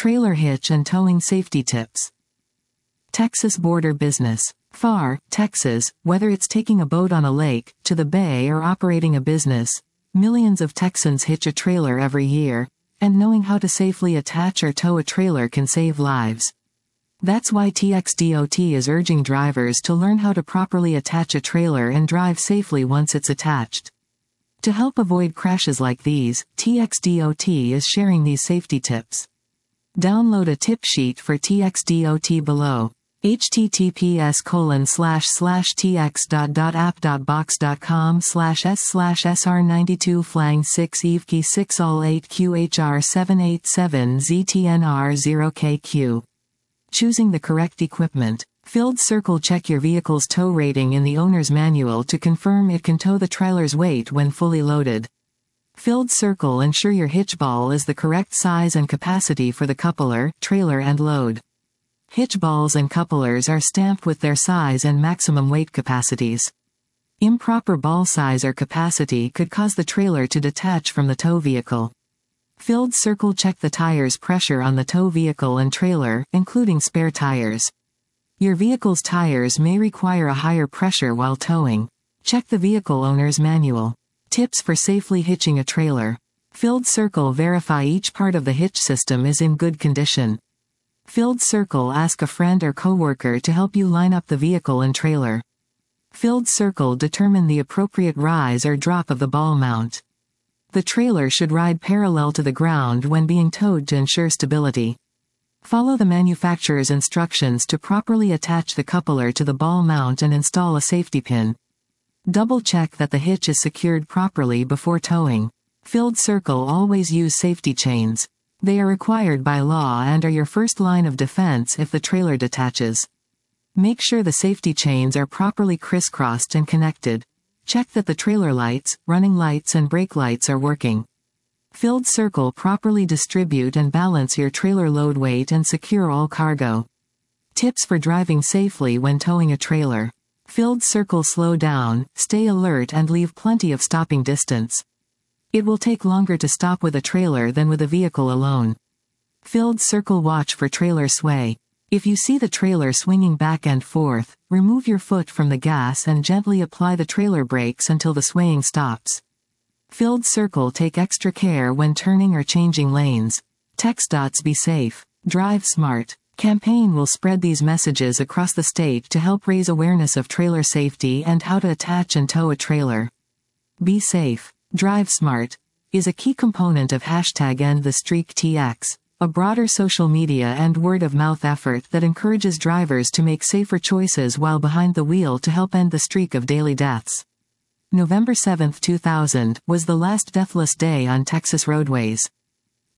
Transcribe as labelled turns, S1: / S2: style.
S1: Trailer hitch and towing safety tips. Texas border business. FAR, Texas, whether it's taking a boat on a lake, to the bay or operating a business, millions of Texans hitch a trailer every year, and knowing how to safely attach or tow a trailer can save lives. That's why TxDOT is urging drivers to learn how to properly attach a trailer and drive safely once it's attached. To help avoid crashes like these, TxDOT is sharing these safety tips. Download a tip sheet for TxDOT below. https://tx.app.box.com/s/sr92 flang 6 evkey 6 all 8 qhr 787 ztnr 0kq. Choosing the correct equipment. Filled circle. Check your vehicle's tow rating in the owner's manual to confirm it can tow the trailer's weight when fully loaded. Filled circle. Ensure your hitch ball is the correct size and capacity for the coupler, trailer and load. Hitch balls and couplers are stamped with their size and maximum weight capacities. Improper ball size or capacity could cause the trailer to detach from the tow vehicle. Filled circle. Check the tires pressure on the tow vehicle and trailer, including spare tires. Your vehicle's tires may require a higher pressure while towing. Check the vehicle owner's manual. Tips for safely hitching a trailer. Filled circle. Verify each part of the hitch system is in good condition. Filled circle. Ask a friend or coworker to help you line up the vehicle and trailer. Filled circle. Determine the appropriate rise or drop of the ball mount. The trailer should ride parallel to the ground when being towed to ensure stability. Follow the manufacturer's instructions to properly attach the coupler to the ball mount and install a safety pin. Double-check that the hitch is secured properly before towing. Filled circle. Always use safety chains. They are required by law and are your first line of defense if the trailer detaches. Make sure the safety chains are properly crisscrossed and connected. Check that the trailer lights, running lights and brake lights are working. Filled circle. Properly distribute and balance your trailer load weight and secure all cargo. Tips for driving safely when towing a trailer. Filled circle. Slow down, stay alert and leave plenty of stopping distance. It will take longer to stop with a trailer than with a vehicle alone. Filled circle. Watch for trailer sway. If you see the trailer swinging back and forth, remove your foot from the gas and gently apply the trailer brakes until the swaying stops. Filled circle. Take extra care when turning or changing lanes. TxDOT's Be Safe, Drive Smart campaign will spread these messages across the state to help raise awareness of trailer safety and how to attach and tow a trailer. Be Safe, Drive Smart is a key component of #EndTheStreakTX, a broader social media and word-of-mouth effort that encourages drivers to make safer choices while behind the wheel to help end the streak of daily deaths. November 7, 2000, was the last deathless day on Texas roadways.